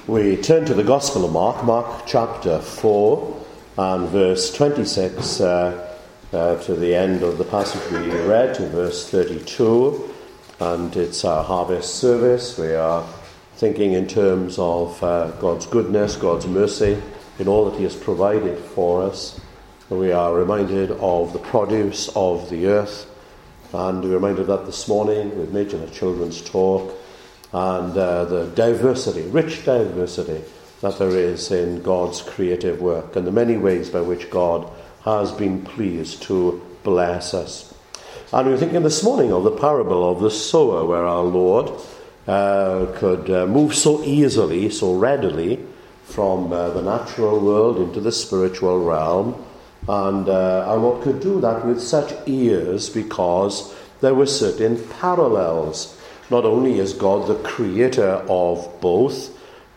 We turn to the Gospel of Mark chapter 4 and verse 26 to the end of the passage we read, to verse 32. And it's our harvest service. We are thinking in terms of God's goodness, God's mercy, in all that He has provided for us. We are reminded of the produce of the earth, and we're reminded that this morning with Mitch and the children's talk, and the diversity, rich diversity that there is in God's creative work and the many ways by which God has been pleased to bless us. And we're thinking this morning of the parable of the sower, where our Lord could move so easily, so readily from the natural world into the spiritual realm. And our Lord could do that with such ease because there were certain parallels. Not only is God the creator of both,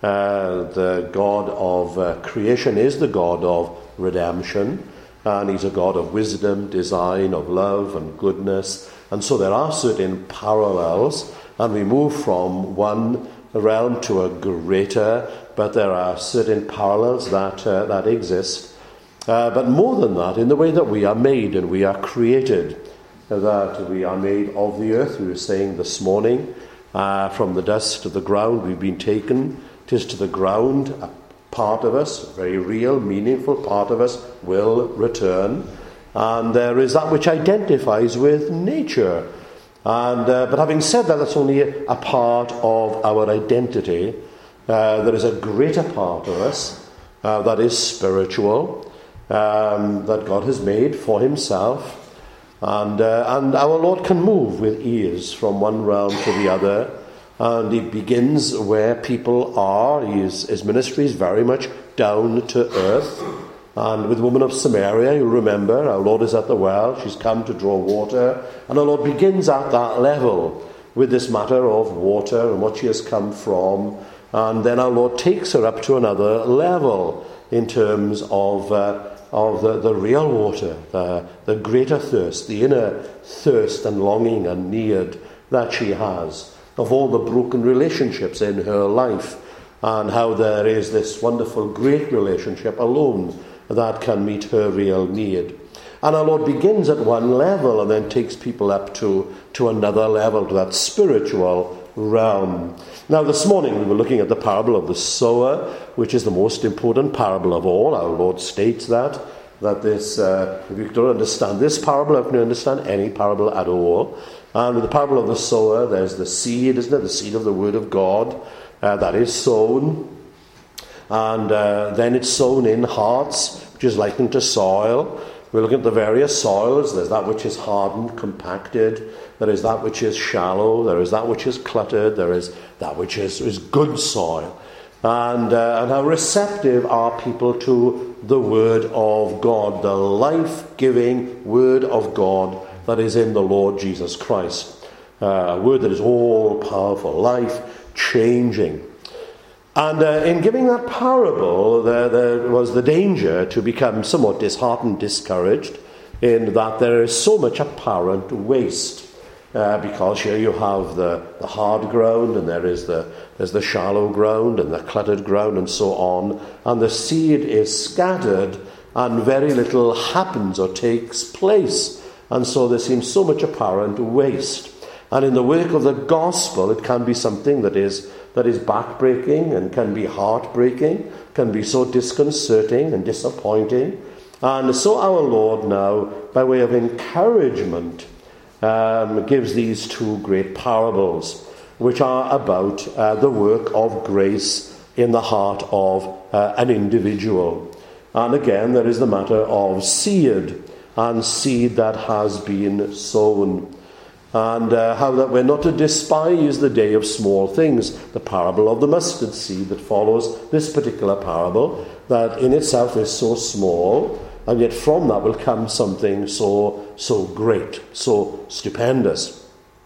the God of creation is the God of redemption, and He's a God of wisdom, design, of love and goodness. And so there are certain parallels, and we move from one realm to a greater, but there are certain parallels that exist. But more than that, in the way that we are made and we are created, that we are made of the earth. We were saying this morning, from the dust of the ground we've been taken. 'Tis to the ground a part of us, a very real, meaningful part of us, will return. And there is that which identifies with nature. And but having said that, that's only a part of our identity. There is a greater part of us that is spiritual, that God has made for Himself. And our Lord can move with ease from one realm to the other, and He begins where people are. His ministry is very much down to earth. And with the woman of Samaria, you remember, our Lord is at the well, she's come to draw water, and our Lord begins at that level with this matter of water and what she has come from, and then our Lord takes her up to another level in terms of the real water, the greater thirst, the inner thirst and longing and need that she has, of all the broken relationships in her life, and how there is this wonderful great relationship alone that can meet her real need. And our Lord begins at one level and then takes people up to another level, to that spiritual realm. Now this morning we were looking at the parable of the sower, which is the most important parable of all. Our Lord states that this, if you don't understand this parable, you can understand any parable at all. And with the parable of the sower, there's the seed, isn't it? The seed of the word of God that is sown. And then it's sown in hearts, which is likened to soil. We're looking at the various soils. There's that which is hardened, compacted. There is that which is shallow. There is that which is cluttered. There is that which is good soil. And how receptive are people to the Word of God, the life-giving Word of God that is in the Lord Jesus Christ. A Word that is all-powerful, life-changing. And in giving that parable, there was the danger to become somewhat disheartened, discouraged, in that there is so much apparent waste. Because here you have the hard ground, and there's the shallow ground, and the cluttered ground, and so on. And the seed is scattered, and very little happens or takes place. And so there seems so much apparent waste. And in the work of the gospel, it can be something that is backbreaking and can be heartbreaking, can be so disconcerting and disappointing. And so our Lord now, by way of encouragement, gives these two great parables, which are about the work of grace in the heart of an individual. And again, there is the matter of seed, and seed that has been sown. And how that we're not to despise the day of small things. The parable of the mustard seed that follows this particular parable, that in itself is so small, and yet from that will come something so great, so stupendous.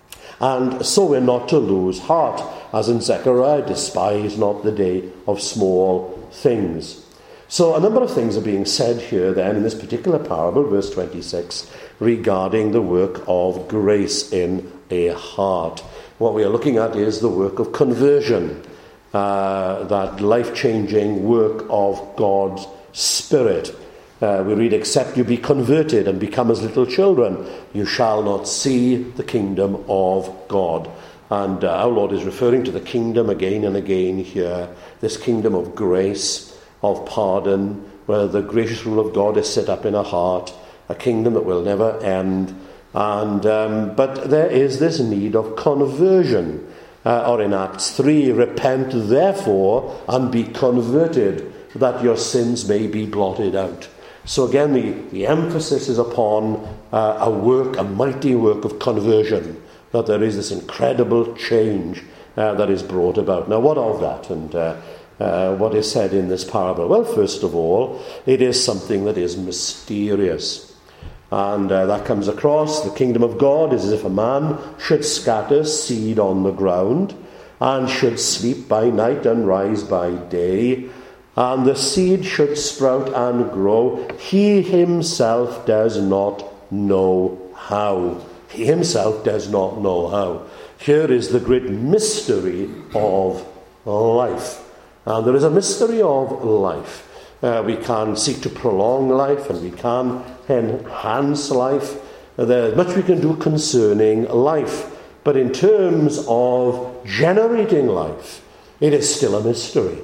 And so we're not to lose heart, as in Zechariah, despise not the day of small things. So a number of things are being said here then in this particular parable, verse 26, regarding the work of grace in a heart. What we are looking at is the work of conversion. that life-changing work of God's Spirit. We read, except you be converted and become as little children, you shall not see the kingdom of God. And our Lord is referring to the kingdom again and again here, this kingdom of grace, of pardon, where the gracious rule of God is set up in our heart, a kingdom that will never end. And but there is this need of conversion. Or in Acts 3, repent therefore and be converted, that your sins may be blotted out. So again, the emphasis is upon a mighty work of conversion, that there is this incredible change that is brought about. Now, what of that, and what is said in this parable? Well, first of all, it is something that is mysterious. And that comes across, the kingdom of God is as if a man should scatter seed on the ground, and should sleep by night and rise by day, and the seed should sprout and grow. He himself does not know how. He himself does not know how. Here is the great mystery of life. And there is a mystery of life. We can seek to prolong life, and we can enhance life. There's much we can do concerning life. But in terms of generating life, it is still a mystery.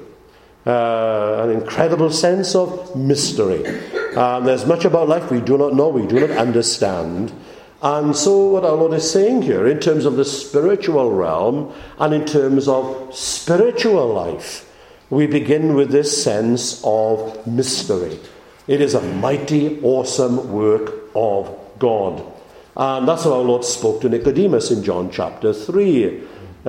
An incredible sense of mystery. There's much about life we do not know, we do not understand. And so what our Lord is saying here, in terms of the spiritual realm, and in terms of spiritual life, we begin with this sense of mystery. It is a mighty, awesome work of God. And that's how our Lord spoke to Nicodemus in John chapter 3,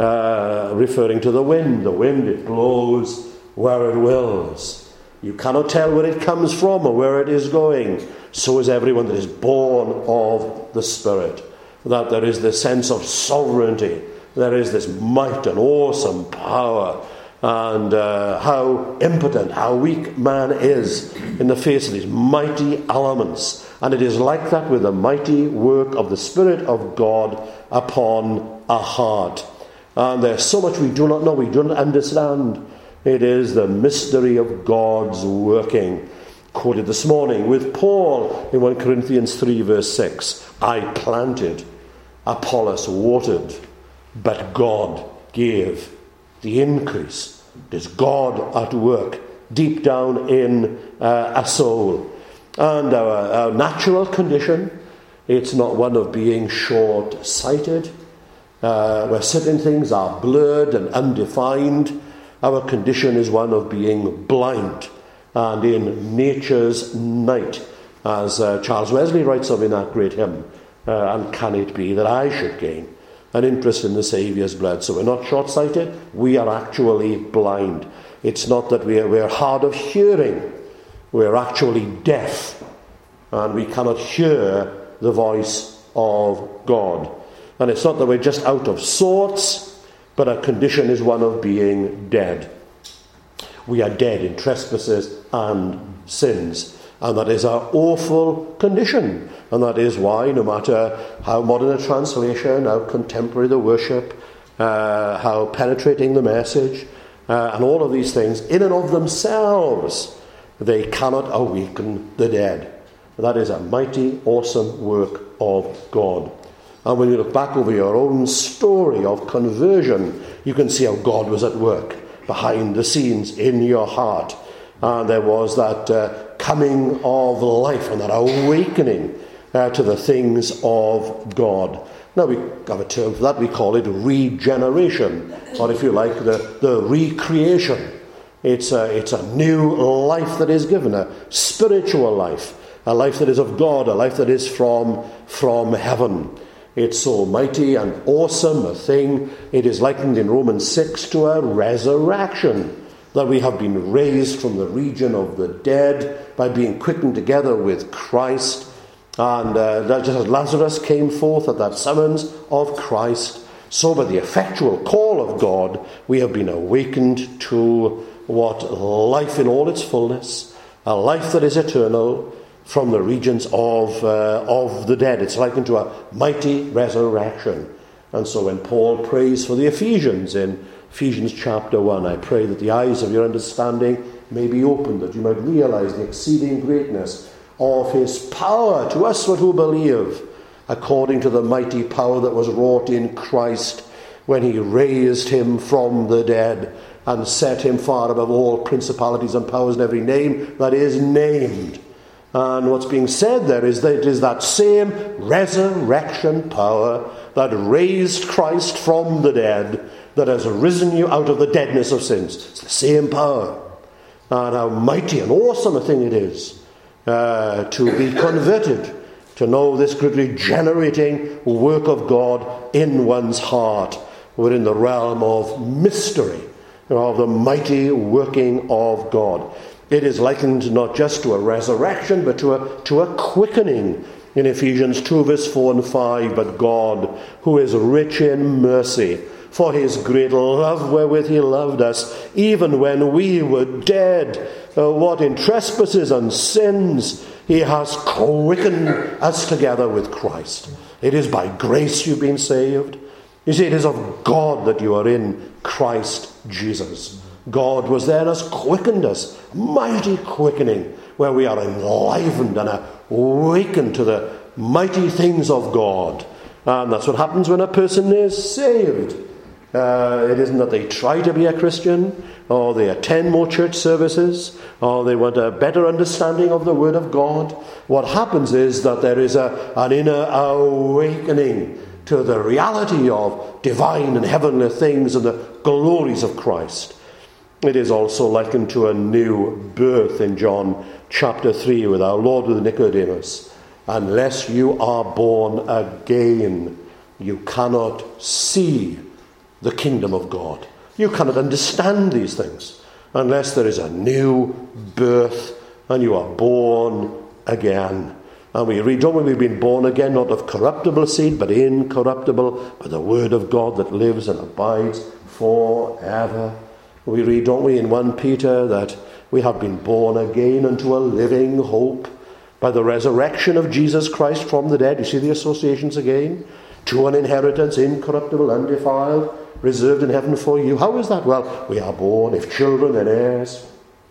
referring to the wind. The wind, it blows where it wills. You cannot tell where it comes from or where it is going. So is everyone that is born of the Spirit. That there is this sense of sovereignty. There is this might and awesome power. And how impotent, how weak man is in the face of these mighty elements. And it is like that with the mighty work of the Spirit of God upon our heart. And there's so much we do not know, we do not understand. It is the mystery of God's working. Quoted this morning with Paul in 1 Corinthians 3 verse 6. I planted, Apollos watered, but God gave the increase. It is God at work deep down in a soul. And our natural condition, it's not one of being short-sighted, where certain things are blurred and undefined. Our condition is one of being blind and in nature's night, as Charles Wesley writes of in that great hymn, and can it be that I should gain an interest in the Saviour's blood? So we're not short-sighted, we are actually blind. It's not that we're hard of hearing, we're actually deaf, and we cannot hear the voice of God. And it's not that we're just out of sorts, but our condition is one of being dead. We are dead in trespasses and sins, and that is our awful condition. And that is why, no matter how modern a translation, how contemporary the worship, how penetrating the message, and all of these things, in and of themselves, they cannot awaken the dead. That is a mighty, awesome work of God. And when you look back over your own story of conversion, you can see how God was at work behind the scenes in your heart. And there was that coming of life and that awakening to the things of God. Now we have a term for that, we call it regeneration, or if you like, the recreation. It's a new life that is given, a spiritual life, a life that is of God, a life that is from heaven. It's so mighty and awesome a thing. It is likened in Romans 6 to a resurrection, that we have been raised from the region of the dead by being quickened together with Christ. And just as Lazarus came forth at that summons of Christ, so by the effectual call of God, we have been awakened to what life in all its fullness, a life that is eternal, from the regions of the dead. It's likened to a mighty resurrection. And so when Paul prays for the Ephesians in Ephesians chapter 1. I pray that the eyes of your understanding may be opened, that you might realize the exceeding greatness of his power to us who believe, according to the mighty power that was wrought in Christ when he raised him from the dead and set him far above all principalities and powers and every name that is named. And what's being said there is that it is that same resurrection power that raised Christ from the dead that has risen you out of the deadness of sins. It's the same power. And how mighty and awesome a thing it is to be converted, to know this great regenerating work of God in one's heart. We're in the realm of mystery, of the mighty working of God. It is likened not just to a resurrection, but to a quickening in Ephesians 2, verse 4 and 5. But God, who is rich in mercy, for his great love wherewith he loved us, even when we were dead, what in trespasses and sins, he has quickened us together with Christ. It is by grace you've been saved. You see, it is of God that you are in Christ Jesus. God was there and has quickened us, mighty quickening, where we are enlivened and awakened to the mighty things of God. And that's what happens when a person is saved. It isn't that they try to be a Christian, or they attend more church services, or they want a better understanding of the Word of God. What happens is that there is an inner awakening to the reality of divine and heavenly things and the glories of Christ. It is also likened to a new birth in John chapter 3 with our Lord with Nicodemus. Unless you are born again, you cannot see the kingdom of God. You cannot understand these things unless there is a new birth and you are born again. And we read, don't we, we've been born again, not of corruptible seed, but incorruptible, by the word of God that lives and abides forever. We read, don't we, in 1 Peter, that we have been born again unto a living hope by the resurrection of Jesus Christ from the dead. You see the associations again? To an inheritance incorruptible, undefiled, reserved in heaven for you. How is that? Well, we are born, if children, then heirs.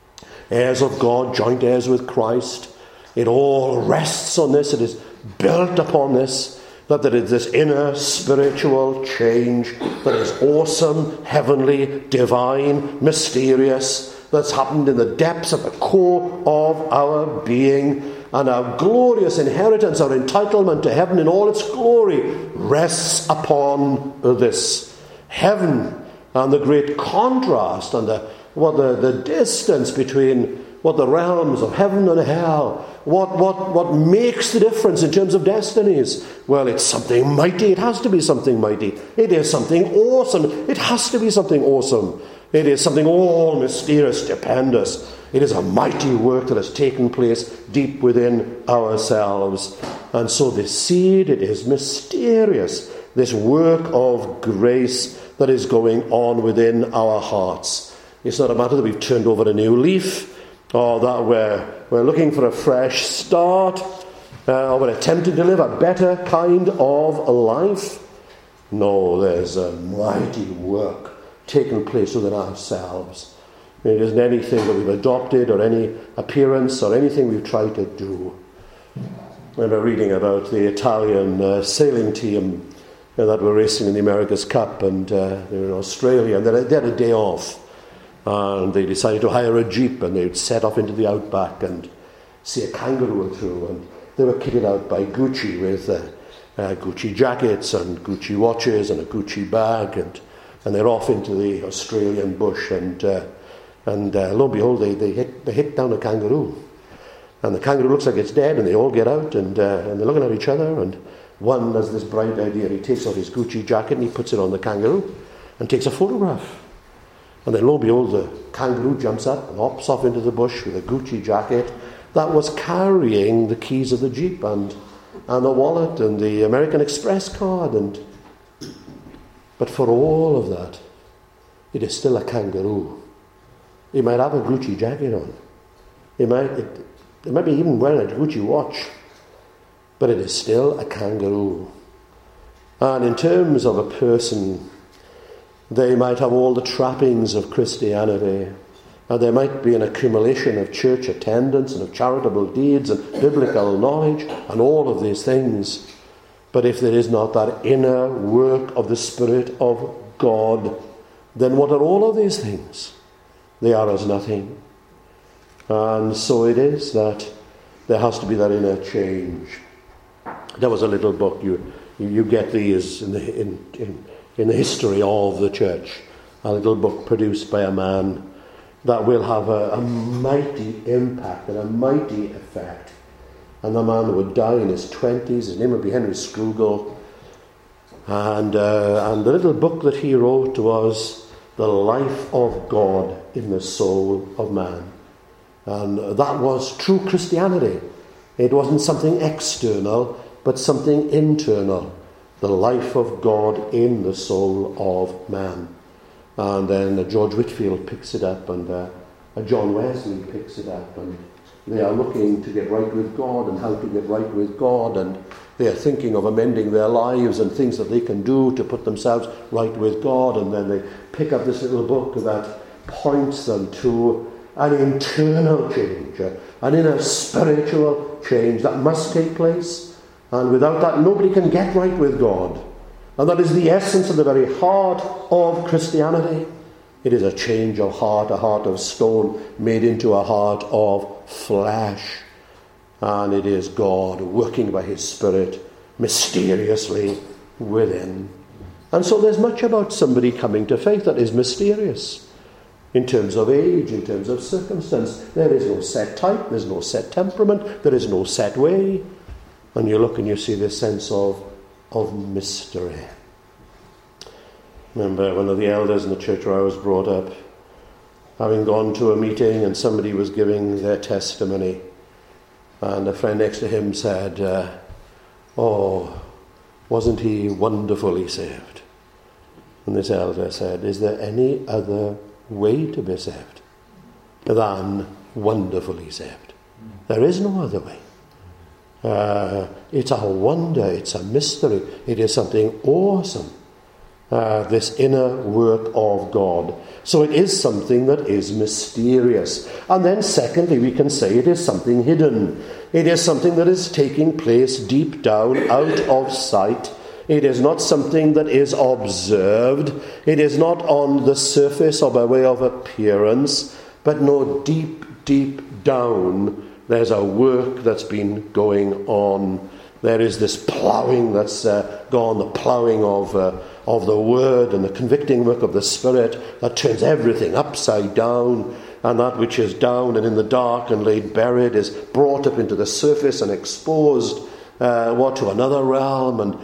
Heirs of God, joint heirs with Christ. It all rests on this. It is built upon this. That there is this inner spiritual change that is awesome, heavenly, divine, mysterious, that's happened in the depths of the core of our being. And our glorious inheritance, our entitlement to heaven in all its glory, rests upon this. Heaven and the great contrast and the distance between what the realms of heaven and hell, what makes the difference in terms of destinies? Well, it's something mighty. It has to be something mighty. It is something awesome. It has to be something awesome. It is something all mysterious, stupendous. It is a mighty work that has taken place deep within ourselves. And so this seed, it is mysterious. This work of grace that is going on within our hearts. It's not a matter that we've turned over a new leaf, or that we're looking for a fresh start, or we're attempting to live a better kind of life. No, there's a mighty work taking place within ourselves. It isn't anything that we've adopted, or any appearance, or anything we've tried to do. I remember reading about the Italian sailing team that were racing in the America's Cup, and they were in Australia, and they had a day off. And they decided to hire a jeep, and they would set off into the outback and see a kangaroo or two. And they were kitted out by Gucci with Gucci jackets and Gucci watches and a Gucci bag, and they're off into the Australian bush. And lo and behold, they hit down a kangaroo, and the kangaroo looks like it's dead. And they all get out, and they're looking at each other. And one has this bright idea. He takes off his Gucci jacket and he puts it on the kangaroo and takes a photograph. And then lo and behold, the kangaroo jumps up and hops off into the bush with a Gucci jacket that was carrying the keys of the Jeep and the wallet and the American Express card. But for all of that, it is still a kangaroo. He might have a Gucci jacket on. It might be even wearing a Gucci watch. But it is still a kangaroo. And in terms of a person, They might have all the trappings of Christianity. And there might be an accumulation of church attendance and of charitable deeds and biblical knowledge and all of these things. But if there is not that inner work of the Spirit of God, then what are all of these things? They are as nothing. And so it is that there has to be that inner change. There was a little book, you get these in the history of the church, a little book produced by a man that will have a mighty impact and a mighty effect. And the man would die in his 20s. His name would be Henry Scougal. And the little book that he wrote was The Life of God in the Soul of Man. And that was true Christianity. It wasn't something external, but something internal. The life of God in the soul of man. And then George Whitefield picks it up, and John Wesley picks it up, and they are looking to get right with God and how to get right with God, and they are thinking of amending their lives and things that they can do to put themselves right with God. And then they pick up this little book that points them to an internal change, an inner spiritual change that must take place. And without that, nobody can get right with God. And that is the essence of the very heart of Christianity. It is a change of heart, a heart of stone made into a heart of flesh. And it is God working by his Spirit mysteriously within. And so there's much about somebody coming to faith that is mysterious. In terms of age, in terms of circumstance, there is no set type, there's no set temperament, there is no set way. And you look and you see this sense of mystery. Remember one of the elders in the church where I was brought up, having gone to a meeting and somebody was giving their testimony, and a friend next to him said, "Oh, wasn't he wonderfully saved?" And this elder said, "Is there any other way to be saved than wonderfully saved? There is no other way." It's a wonder, it's a mystery, it is something awesome, this inner work of God. So it is something that is mysterious. And then secondly, we can say it is something hidden. It is something that is taking place deep down, out of sight. It is not something that is observed. It is not on the surface or by way of appearance, but no, deep, deep down, there's a work that's been going on. There is this ploughing that's gone, the ploughing of the Word and the convicting work of the Spirit that turns everything upside down, and that which is down and in the dark and laid buried is brought up into the surface and exposed to another realm and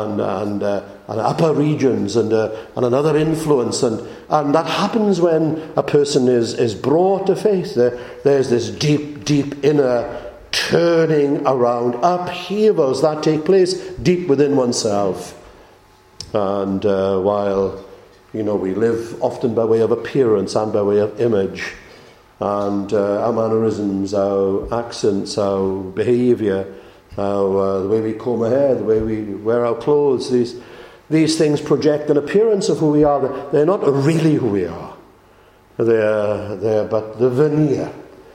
upper regions and another influence, and that happens when a person is brought to faith. There's this deep inner turning around, upheavals that take place deep within oneself. And while we live often by way of appearance and by way of image, and our mannerisms, our accents, our behaviour, the way we comb our hair, the way we wear our clothes, these things project an appearance of who we are. They're not really who we are. They're but the veneer.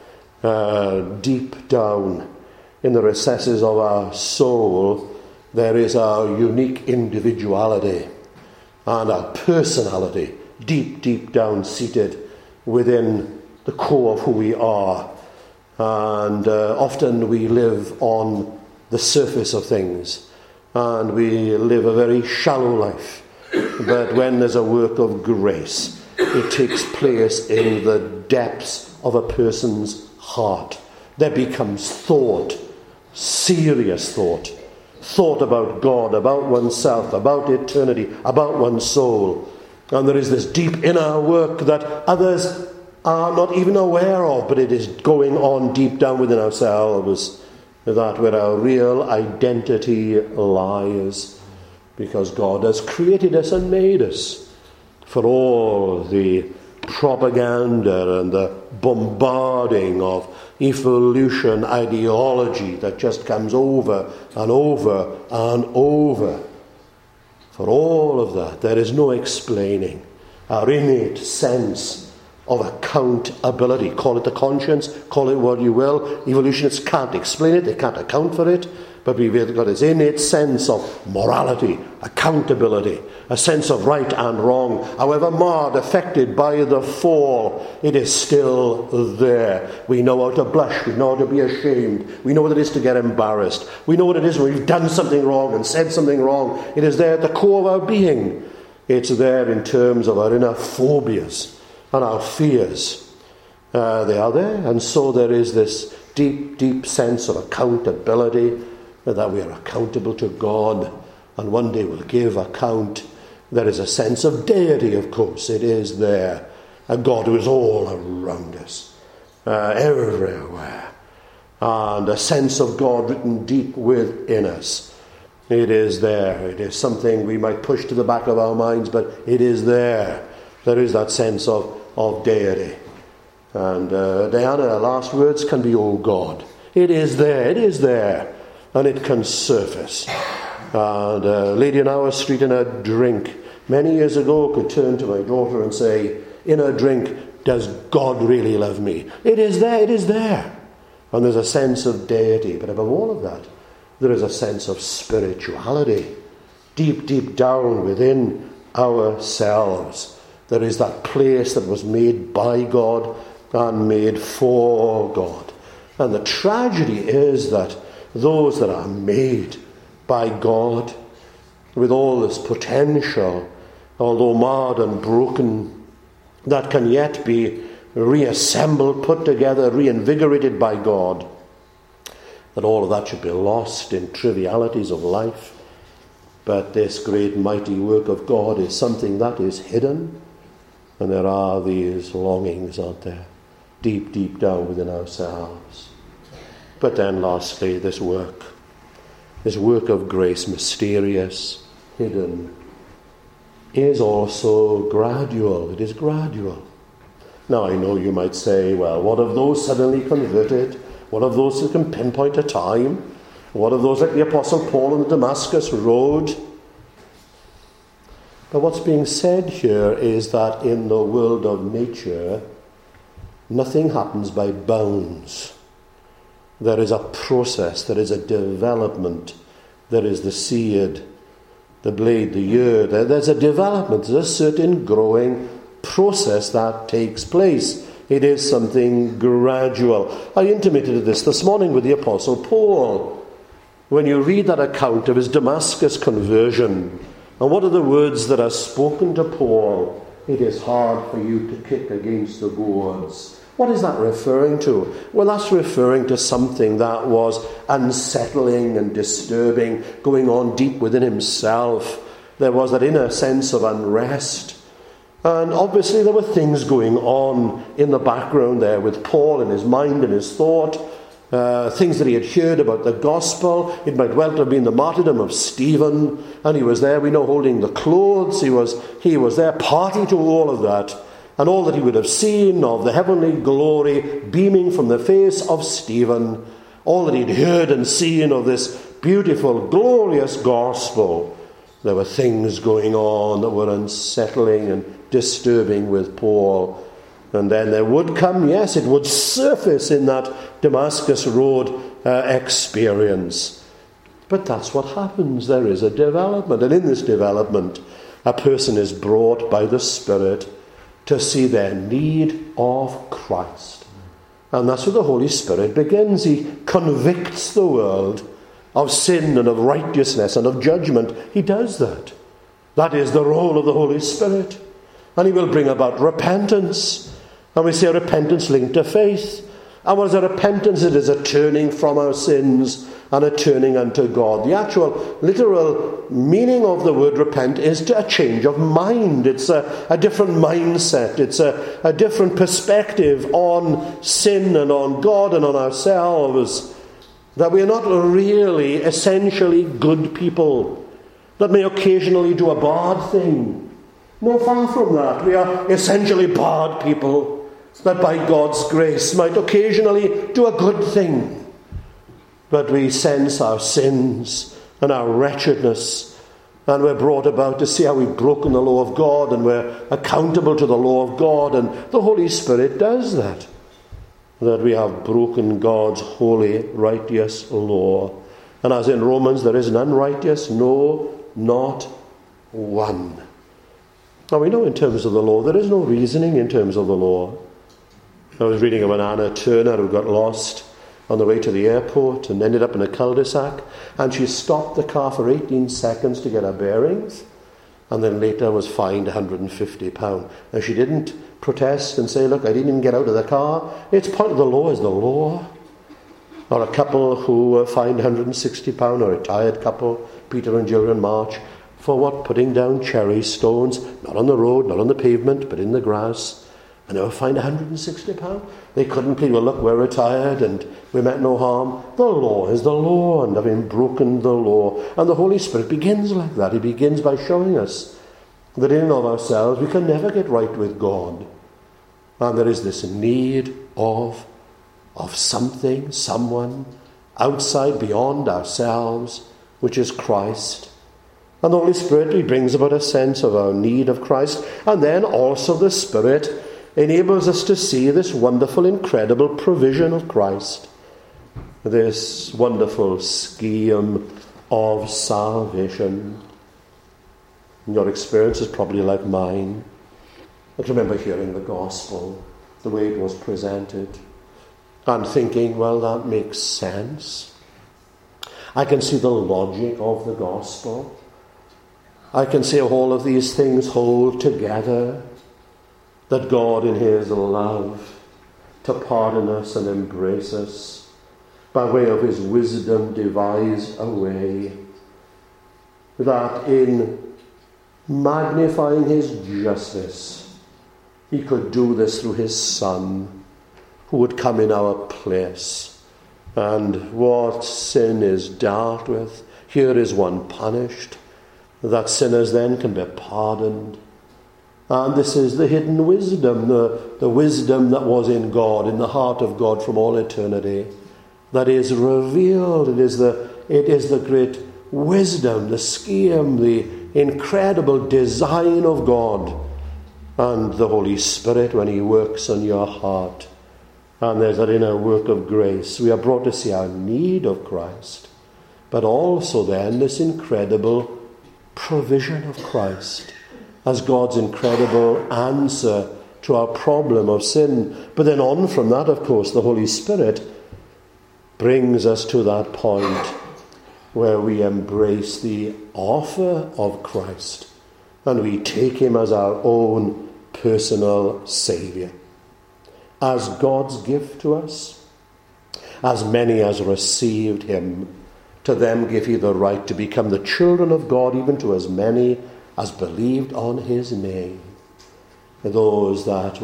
Deep down in the recesses of our soul, there is our unique individuality and our personality, deep down seated within the core of who we are. And often we live on the surface of things, and we live a very shallow life. But when there's a work of grace, it takes place in the depths of a person's heart. There becomes thought, serious thought about God, about oneself, about eternity, about one's soul. And there is this deep inner work that others are not even aware of, but it is going on deep down within ourselves. That where our real identity lies, because God has created us and made us for all the propaganda and the bombarding of evolution ideology that just comes over and over and over. For all of that, there is no explaining. our innate sense of accountability. Call it the conscience, call it what you will. Evolutionists can't explain it, they can't account for it, but we've got this innate sense of morality, accountability, a sense of right and wrong. However marred, affected by the fall, it is still there. We know how to blush, we know how to be ashamed, we know what it is to get embarrassed, we know what it is when we've done something wrong and said something wrong. It is there at the core of our being. It's there in terms of our inner phobias and our fears. They are there, and so there is this deep, deep sense of accountability, that we are accountable to God, and one day we'll give account. There is a sense of deity, of course. It is there. A God who is all around us, everywhere. And a sense of God written deep within us. It is there. It is something we might push to the back of our minds, but it is there. There is that sense of deity. And Diana, her last words can be, "Oh God." It is there. It is there. And it can surface. And a lady in our street in a drink many years ago could turn to my daughter and say, in a drink, "Does God really love me?" It is there, it is there. And there's a sense of deity. But above all of that, there is a sense of spirituality. Deep, deep down within ourselves, there is that place that was made by God and made for God. And the tragedy is that those that are made by God, with all this potential, although marred and broken, that can yet be reassembled, put together, reinvigorated by God, that all of that should be lost in trivialities of life. But this great mighty work of God is something that is hidden, and there are these longings, aren't there, deep, deep down within ourselves. But then lastly, this work of grace, mysterious, hidden, is also gradual. It is gradual. Now I know you might say, well, what of those suddenly converted? What of those who can pinpoint a time? What of those like the Apostle Paul on the Damascus Road? But what's being said here is that in the world of nature, nothing happens by bounds. There is a process, there is a development, there is the seed, the blade, the ear. There's a development, there's a certain growing process that takes place. It is something gradual. I intimated this morning with the Apostle Paul. When you read that account of his Damascus conversion, and what are the words that are spoken to Paul? It is hard for you to kick against the goads. What is that referring to? Well, that's referring to something that was unsettling and disturbing, going on deep within himself. There was that inner sense of unrest. And obviously there were things going on in the background there with Paul in his mind and his thought. Things that he had heard about the gospel. It might well have been the martyrdom of Stephen. And he was there, we know, holding the clothes. He was there party to all of that. And all that he would have seen of the heavenly glory beaming from the face of Stephen, all that he'd heard and seen of this beautiful, glorious gospel, there were things going on that were unsettling and disturbing with Paul. And then there would come, yes, it would surface in that Damascus Road experience. But that's what happens. There is a development. And in this development, a person is brought by the Spirit to see their need of Christ. And that's where the Holy Spirit begins. He convicts the world of sin and of righteousness and of judgment. He does that. That is the role of the Holy Spirit. And he will bring about repentance. And we say repentance linked to faith. And what is a repentance? It is a turning from our sins and a turning unto God. The actual literal meaning of the word repent is a change of mind. It's a different mindset. It's a different perspective on sin and on God and on ourselves. That we are not really essentially good people that may occasionally do a bad thing. No, far from that. We are essentially bad people that by God's grace might occasionally do a good thing. But we sense our sins and our wretchedness, And we're brought about to see how we've broken the law of God, and we're accountable to the law of God, and the Holy Spirit does that. That we have broken God's holy, righteous law. And as in Romans, there is none righteous, no, not one. Now we know in terms of the law, there is no reasoning in terms of the law. I was reading of an Anna Turner who got lost on the way to the airport and ended up in a cul-de-sac, and she stopped the car for 18 seconds to get her bearings, and then later was fined £150. And she didn't protest and say, look, I didn't even get out of the car. It's part of the law is the law. Or a couple who were fined £160, a retired couple, Peter and Gillian March, for what? Putting down cherry stones, not on the road, not on the pavement, but in the grass. And they were fined £160. They couldn't plead, well, look, we're retired and we meant no harm. The law is the law, and having broken the law. And the Holy Spirit begins like that. He begins by showing us that in and of ourselves we can never get right with God. And there is this need of something, someone, outside, beyond ourselves, which is Christ. And the Holy Spirit, he brings about a sense of our need of Christ. And then also the Spirit enables us to see this wonderful, incredible provision of Christ. This wonderful scheme of salvation. Your experience is probably like mine. I can remember hearing the gospel, the way it was presented, and thinking, well, that makes sense. I can see the logic of the gospel. I can see all of these things hold together. That God in his love to pardon us and embrace us, by way of his wisdom devised a way, that in magnifying his justice, he could do this through his Son, who would come in our place. And what sin is dealt with, here is one punished, that sinners then can be pardoned. And this is the hidden wisdom, the wisdom that was in God, in the heart of God from all eternity, that is revealed. It is the great wisdom, the scheme, the incredible design of God, and the Holy Spirit when he works on your heart. And there's that inner work of grace. We are brought to see our need of Christ, but also then this incredible provision of Christ as God's incredible answer to our problem of sin. But then on from that, of course, the Holy Spirit brings us to that point where we embrace the offer of Christ and we take him as our own personal Saviour. As God's gift to us, as many as received him, to them give he the right to become the children of God, even to as many as believed on his name. Those that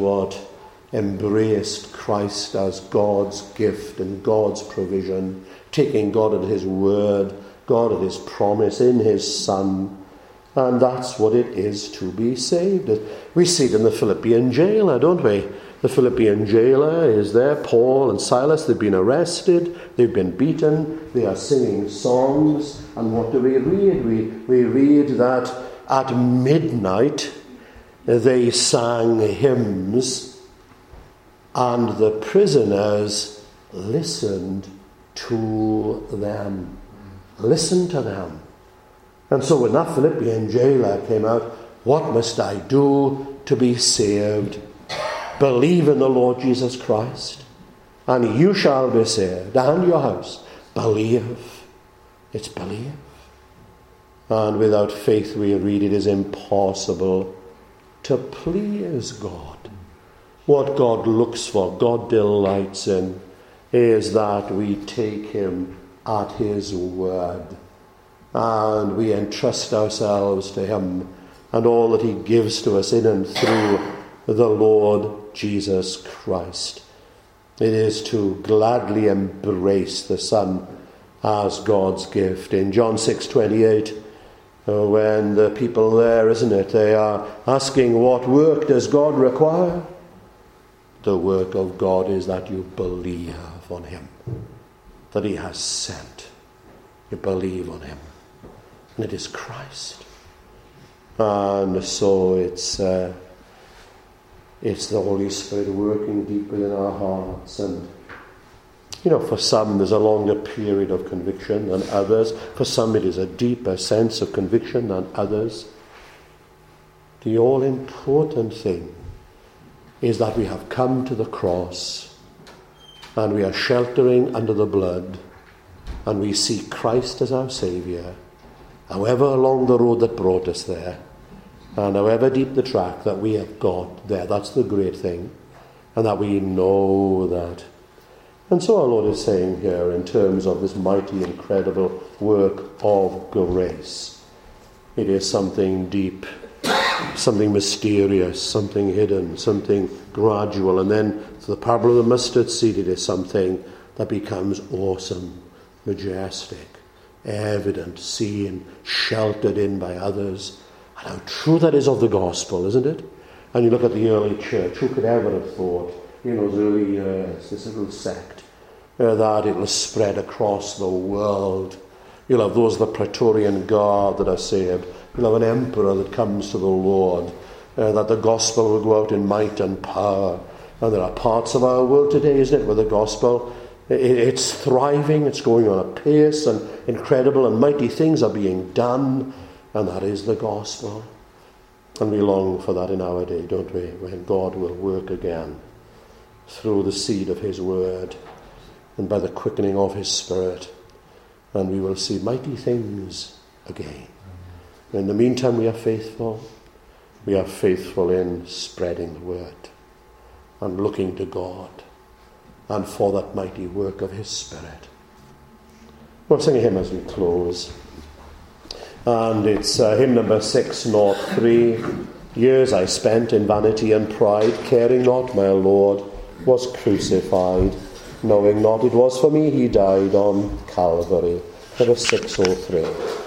embraced Christ as God's gift and God's provision, taking God at his word, God at his promise in his Son. And that's what it is to be saved. We see it in the Philippian jailer, don't we? The Philippian jailer is there, Paul and Silas. They've been arrested, they've been beaten, they are singing songs. And what do we read? We read that at midnight they sang hymns, and the prisoners listened to them. Listened to them. And so when that Philippian jailer came out, what must I do to be saved? Believe in the Lord Jesus Christ, and you shall be saved, and your house. Believe. It's believe. And without faith, we read, it is impossible to please God. What God looks for, God delights in, is that we take him at his word. And we entrust ourselves to him and all that he gives to us in and through the Lord Jesus Christ. It is to gladly embrace the Son as God's gift. In John 6:28, when the people there, isn't it, they are asking, what work does God require? The work of God is that you believe on him, that he has sent. You believe on him. And it is Christ. And so it's the Holy Spirit working deep within our hearts. And, for some there's a longer period of conviction than others. For some it is a deeper sense of conviction than others. The all-important thing is that we have come to the cross and we are sheltering under the blood and we see Christ as our Saviour, however long the road that brought us there and however deep the track that we have got there. That's the great thing, and that we know that. And so our Lord is saying here, in terms of this mighty, incredible work of grace, it is something deep, something mysterious, something hidden, something gradual. And then to the parable of the mustard seed, it is something that becomes awesome, majestic, evident, seen, sheltered in by others. And how true that is of the gospel, isn't it? And you look at the early church, who could ever have thought, in those early years, this little sect, that it will spread across the world. You'll have those of the Praetorian Guard that are saved. You'll have an emperor that comes to the Lord, that the gospel will go out in might and power. And there are parts of our world today, isn't it, where the gospel, it's thriving, it's going on a pace, and incredible and mighty things are being done, and that is the gospel. And we long for that in our day, don't we, when God will work again through the seed of his word and by the quickening of his Spirit, and we will see mighty things again. In the meantime, we are faithful. We are faithful in spreading the word and looking to God and for that mighty work of his Spirit. We'll sing a hymn as we close. And it's hymn number 603. Years I spent in vanity and pride, caring not my Lord was crucified, knowing not it was for me he died on Calvary. Number 603.